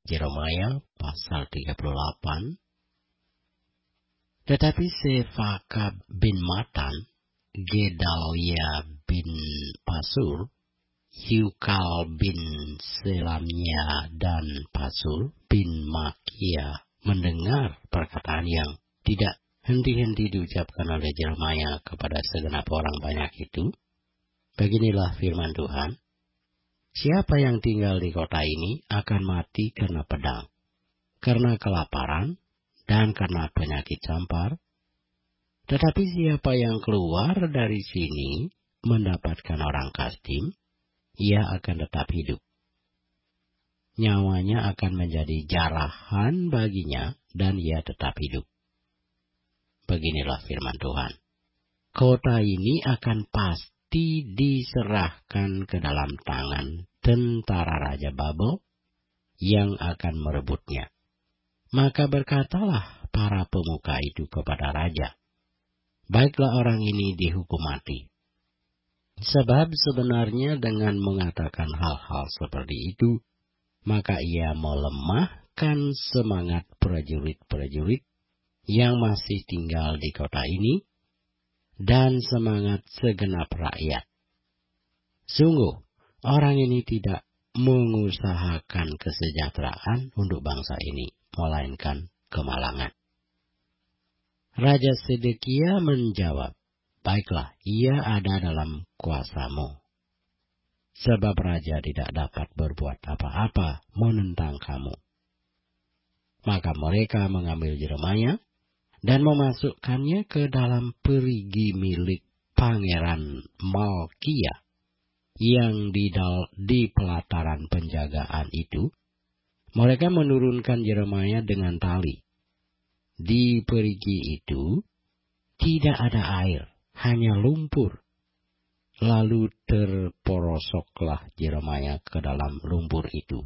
Yeremia pasal 38. Tetapi Sefakab bin Matan, Gedalia bin Pasur, Yukal bin Selamia dan Pasur bin Makia mendengar perkataan yang tidak henti-henti diucapkan oleh Yeremia kepada segenap orang banyak itu. Beginilah firman Tuhan. Siapa yang tinggal di kota ini akan mati karena pedang, karena kelaparan, dan karena penyakit campar. Tetapi siapa yang keluar dari sini mendapatkan orang Kasdim, ia akan tetap hidup. Nyawanya akan menjadi jarahan baginya, dan ia tetap hidup. Beginilah firman Tuhan. Kota ini akan pasti diserahkan ke dalam tangan tentara Raja Babel yang akan merebutnya. Maka berkatalah para pemuka itu kepada raja, baiklah orang ini dihukum mati. Sebab sebenarnya dengan mengatakan hal-hal seperti itu, maka ia melemahkan semangat prajurit-prajurit yang masih tinggal di kota ini, dan semangat segenap rakyat. Sungguh, orang ini tidak mengusahakan kesejahteraan untuk bangsa ini, melainkan kemalangan. Raja Sedekia menjawab, baiklah, ia ada dalam kuasamu. Sebab raja tidak dapat berbuat apa-apa menentang kamu. Maka mereka mengambil Yeremia dan memasukkannya ke dalam perigi milik Pangeran Malkia yang di pelataran penjagaan itu. Mereka menurunkan Yeremia dengan tali. Di perigi itu tidak ada air, hanya lumpur. Lalu terporosoklah Yeremia ke dalam lumpur itu.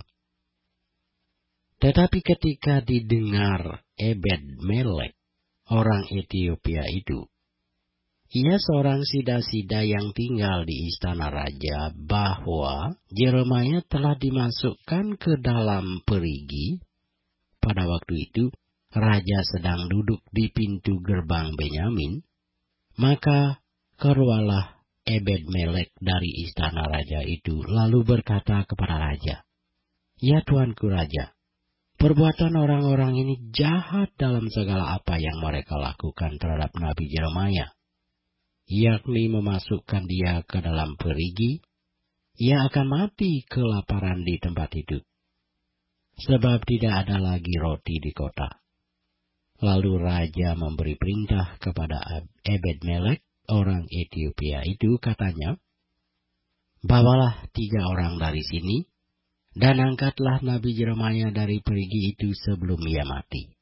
Tetapi ketika didengar Ebed-Melek, orang Etiopia itu, ia seorang sida-sida yang tinggal di istana raja, bahwa Yeremia telah dimasukkan ke dalam perigi. Pada waktu itu, raja sedang duduk di pintu gerbang Benyamin. Maka keluarlah Ebed-Melek dari istana raja itu, lalu berkata kepada raja, ya tuanku raja, perbuatan orang-orang ini jahat dalam segala apa yang mereka lakukan terhadap Nabi Yeremia, yakni memasukkan dia ke dalam perigi. Ia akan mati kelaparan di tempat itu, sebab tidak ada lagi roti di kota. Lalu raja memberi perintah kepada Ebed-Melek, orang Etiopia itu, katanya, bawalah 3 orang dari sini, dan angkatlah Nabi Yeremia dari perigi itu sebelum ia mati.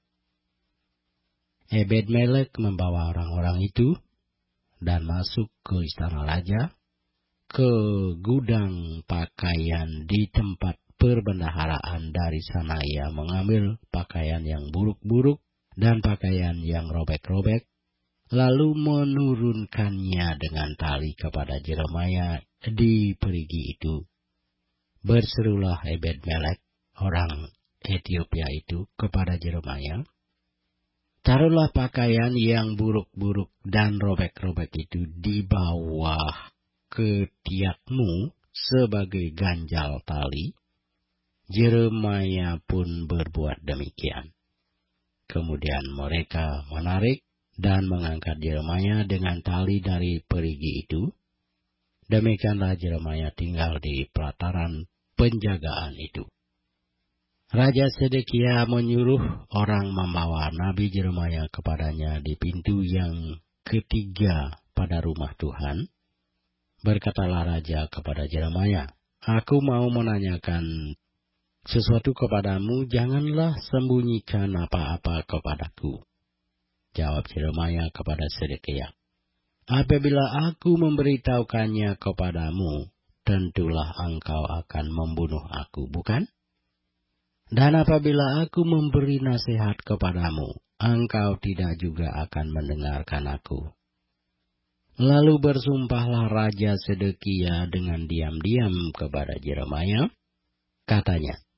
Ebed-Melek membawa orang-orang itu dan masuk ke istana raja, ke gudang pakaian di tempat perbendaharaan. Dari sana ia mengambil pakaian yang buruk-buruk dan pakaian yang robek-robek, lalu menurunkannya dengan tali kepada Yeremia di perigi itu. Berserulah Ebed-Melek, orang Etiopia itu, kepada Yeremia, taruhlah pakaian yang buruk-buruk dan robek-robek itu di bawah ketiakmu sebagai ganjal tali. Yeremia pun berbuat demikian. Kemudian mereka menarik dan mengangkat Yeremia dengan tali dari perigi itu. Demikianlah Yeremia tinggal di pelataran penjagaan itu. Raja Sedekia menyuruh orang membawa Nabi Yeremia kepadanya di pintu yang ketiga pada rumah Tuhan. Berkatalah raja kepada Yeremia, aku mau menanyakan sesuatu kepadamu, janganlah sembunyikan apa-apa kepadaku. Jawab Yeremia kepada Sedekia, apabila aku memberitahukannya kepadamu, tentulah engkau akan membunuh aku, bukan? Dan apabila aku memberi nasihat kepadamu, engkau tidak juga akan mendengarkan aku. Lalu bersumpahlah Raja Sedekia dengan diam-diam kepada Yeremia. Katanya,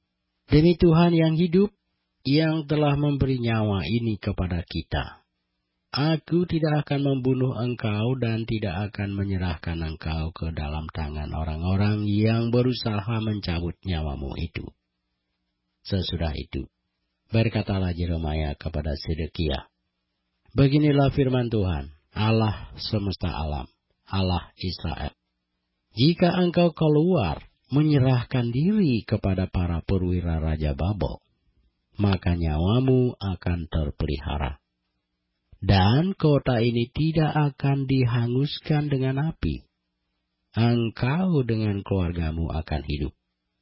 Demi Tuhan yang hidup, yang telah memberi nyawa ini kepada kita, aku tidak akan membunuh engkau dan tidak akan menyerahkan engkau ke dalam tangan orang-orang yang berusaha mencabut nyawamu itu. Sesudah itu, berkatalah Yeremia kepada Sedekia, beginilah firman Tuhan, Allah semesta alam, Allah Israel. Jika engkau keluar menyerahkan diri kepada para perwira Raja Babel, maka nyawamu akan terpelihara. Dan kota ini tidak akan dihanguskan dengan api. Engkau dengan keluargamu akan hidup.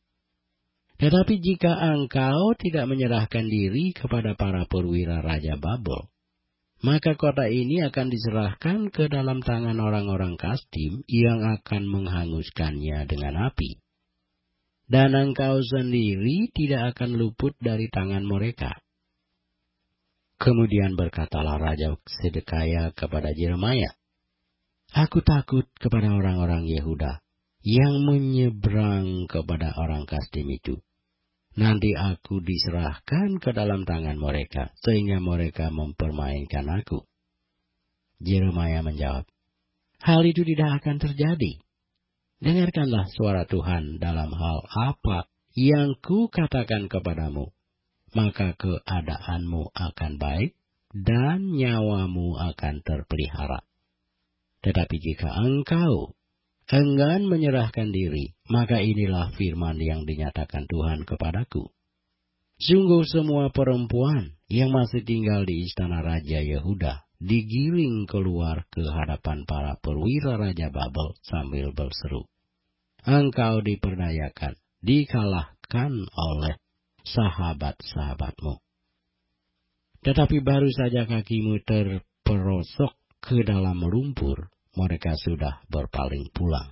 Tetapi jika engkau tidak menyerahkan diri kepada para perwira Raja Babel, maka kota ini akan diserahkan ke dalam tangan orang-orang Kasdim yang akan menghanguskannya dengan api. Dan engkau sendiri tidak akan luput dari tangan mereka. Kemudian berkatalah Raja Sedekia kepada Yeremia, aku takut kepada orang-orang Yehuda yang menyeberang kepada orang Kasdim itu. Nanti aku diserahkan ke dalam tangan mereka, sehingga mereka mempermainkan aku. Yeremia menjawab, hal itu tidak akan terjadi. Dengarkanlah suara Tuhan dalam hal apa yang ku katakan kepadamu, maka keadaanmu akan baik dan nyawamu akan terpelihara. Tetapi jika engkau enggan menyerahkan diri, maka inilah firman yang dinyatakan Tuhan kepadaku. Sungguh semua perempuan yang masih tinggal di istana Raja Yehuda digiring keluar ke hadapan para perwira Raja Babel sambil berseru, engkau diperdayakan, dikalahkan oleh sahabat-sahabatmu. Tetapi baru saja kakimu terperosok ke dalam lumpur, mereka sudah berpaling pulang.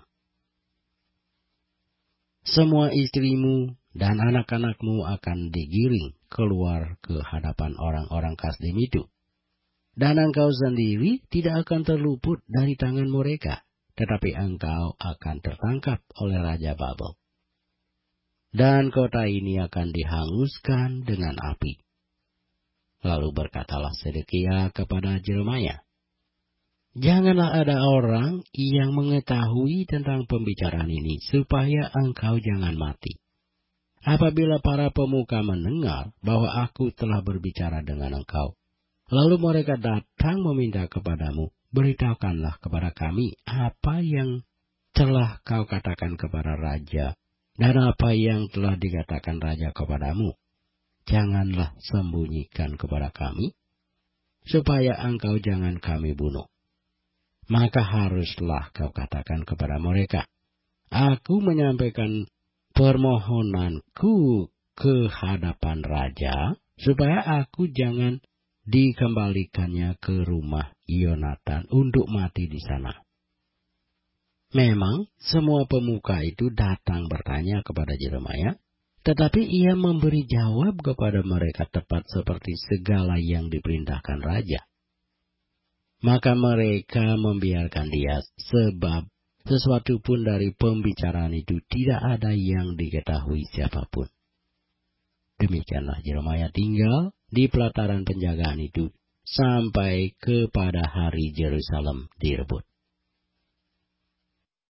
Semua istrimu dan anak-anakmu akan digiring keluar ke hadapan orang-orang Kasdim itu. Dan engkau sendiri tidak akan terluput dari tangan mereka, tetapi engkau akan tertangkap oleh Raja Babel. Dan kota ini akan dihanguskan dengan api. Lalu berkatalah Sedekia kepada Yeremia, janganlah ada orang yang mengetahui tentang pembicaraan ini, supaya engkau jangan mati. Apabila para pemuka mendengar bahwa aku telah berbicara dengan engkau, lalu mereka datang meminta kepadamu, beritahukanlah kepada kami apa yang telah kau katakan kepada raja, dan apa yang telah dikatakan raja kepadamu. Janganlah sembunyikan kepada kami, supaya engkau jangan kami bunuh. Maka haruslah kau katakan kepada mereka, aku menyampaikan permohonanku ke hadapan raja, supaya aku jangan dikembalikannya ke rumah Yonatan untuk mati di sana. Memang semua pemuka itu datang bertanya kepada Yeremia, tetapi ia memberi jawab kepada mereka tepat seperti segala yang diperintahkan raja. Maka mereka membiarkan dia, sebab sesuatu pun dari pembicaraan itu tidak ada yang diketahui siapapun. Demikianlah Yeremia tinggal di pelataran penjagaan itu sampai kepada hari Yerusalem direbut.